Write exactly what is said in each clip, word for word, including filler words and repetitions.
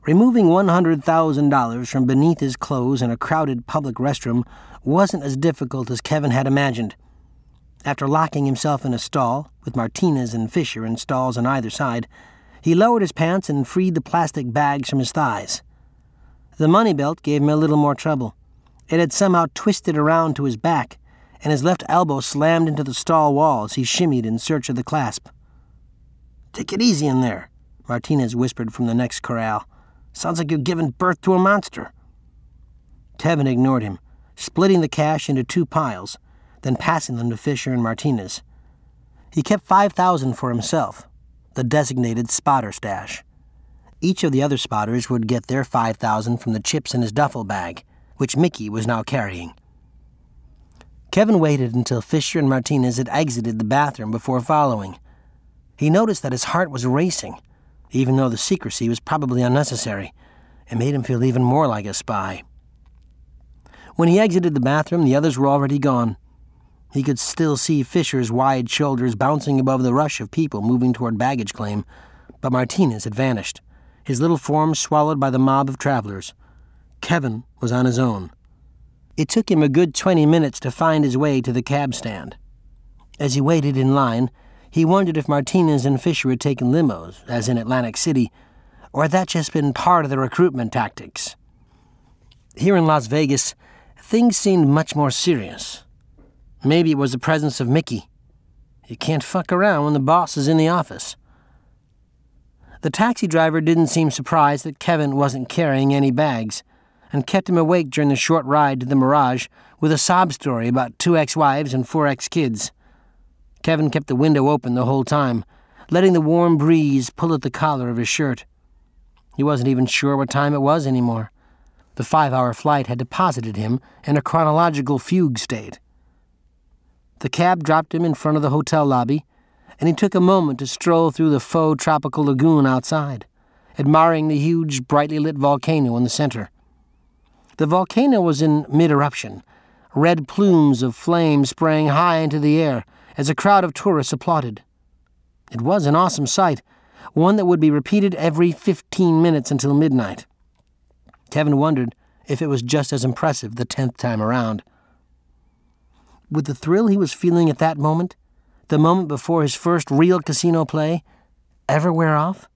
Removing one hundred thousand dollars from beneath his clothes in a crowded public restroom wasn't as difficult as Kevin had imagined. After locking himself in a stall, with Martinez and Fisher in stalls on either side, he lowered his pants and freed the plastic bags from his thighs. The money belt gave him a little more trouble. It had somehow twisted around to his back, and his left elbow slammed into the stall wall as he shimmied in search of the clasp. "Take it easy in there," Martinez whispered from the next corral. "Sounds like you're giving birth to a monster." Kevin ignored him, splitting the cash into two piles, then passing them to Fisher and Martinez. He kept five thousand dollars for himself, the designated spotter stash. Each of the other spotters would get their five thousand dollars from the chips in his duffel bag, which Mickey was now carrying. Kevin waited until Fisher and Martinez had exited the bathroom before following. He noticed that his heart was racing. Even though the secrecy was probably unnecessary, it made him feel even more like a spy. When he exited the bathroom, the others were already gone. He could still see Fisher's wide shoulders bouncing above the rush of people moving toward baggage claim, but Martinez had vanished, his little form swallowed by the mob of travelers. Kevin was on his own. It took him a good twenty minutes to find his way to the cab stand. As he waited in line, he wondered if Martinez and Fisher had taken limos, as in Atlantic City, or had that just been part of the recruitment tactics. Here in Las Vegas, things seemed much more serious. Maybe it was the presence of Mickey. You can't fuck around when the boss is in the office. The taxi driver didn't seem surprised that Kevin wasn't carrying any bags, and kept him awake during the short ride to the Mirage with a sob story about two ex-wives and four ex-kids. Kevin kept the window open the whole time, letting the warm breeze pull at the collar of his shirt. He wasn't even sure what time it was anymore. The five-hour flight had deposited him in a chronological fugue state. The cab dropped him in front of the hotel lobby, and he took a moment to stroll through the faux tropical lagoon outside, admiring the huge, brightly lit volcano in the center. The volcano was in mid-eruption, red plumes of flame spraying high into the air as a crowd of tourists applauded. It was an awesome sight, one that would be repeated every fifteen minutes until midnight. Kevin wondered if it was just as impressive the tenth time around. Would the thrill he was feeling at that moment, the moment before his first real casino play, ever wear off?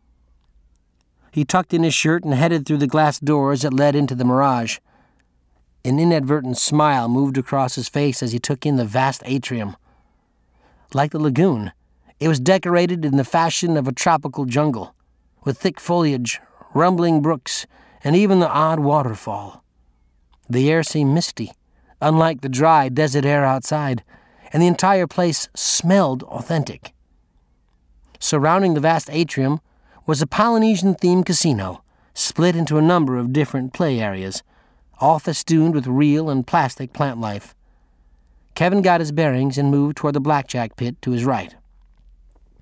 He tucked in his shirt and headed through the glass doors that led into the Mirage. An inadvertent smile moved across his face as he took in the vast atrium. Like the lagoon, it was decorated in the fashion of a tropical jungle, with thick foliage, rumbling brooks, and even the odd waterfall. The air seemed misty, unlike the dry desert air outside, and the entire place smelled authentic. Surrounding the vast atrium was a Polynesian-themed casino, split into a number of different play areas, all festooned with real and plastic plant life. Kevin got his bearings and moved toward the blackjack pit to his right.